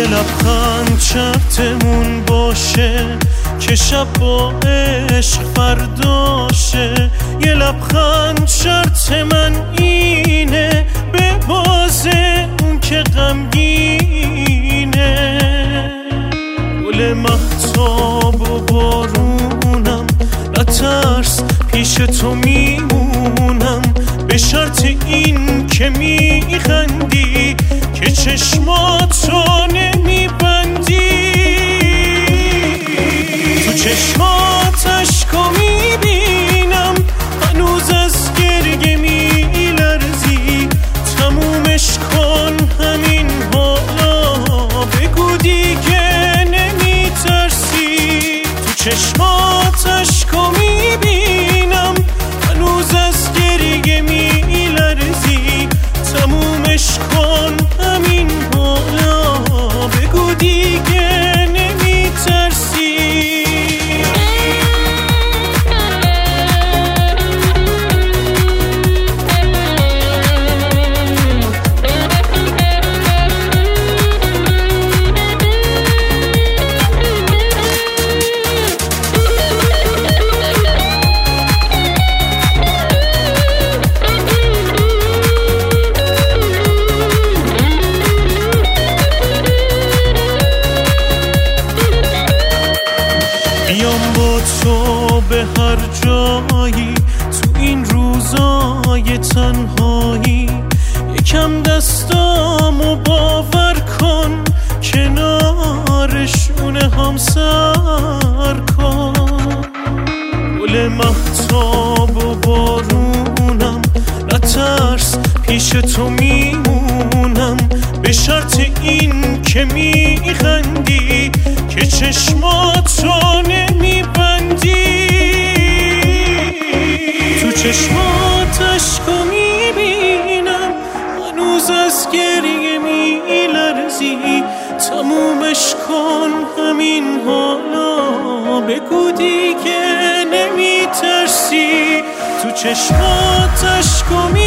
لبخند شرطمون باشه که شب با عشق فرداشه. یه لبخند شرط من اینه به بازه اون که غمگینه. گل مهتاب و بارونم نترس پیش تو میمونم به شرط این که میخندی که چشماتو نمیبندی. تو چشمات عشقو میبینم هنوز از گریه میلرزی. تمومش کن همین حالا بگو دیگه نمیترسی. تو چشمات عشقو میبینم هنوز از گریه میلرزی. تمومش کن همین حالا بگو دیگه نمیترسی. بیام با تو به هر جایی تو این روزای تنهایی. یکم دستامو باور کن کنارشون هم سر کن. گل مهتاب و بارونم نترس پیش تو میمونم به شرط این که میخندی که چشماتو نمیبندی. تو چشمات عشقو میبینم هنوز از گریه میلرزی. تمومش کن همین حالا بگو دیگه نمیترسی. تو چشمات عشقو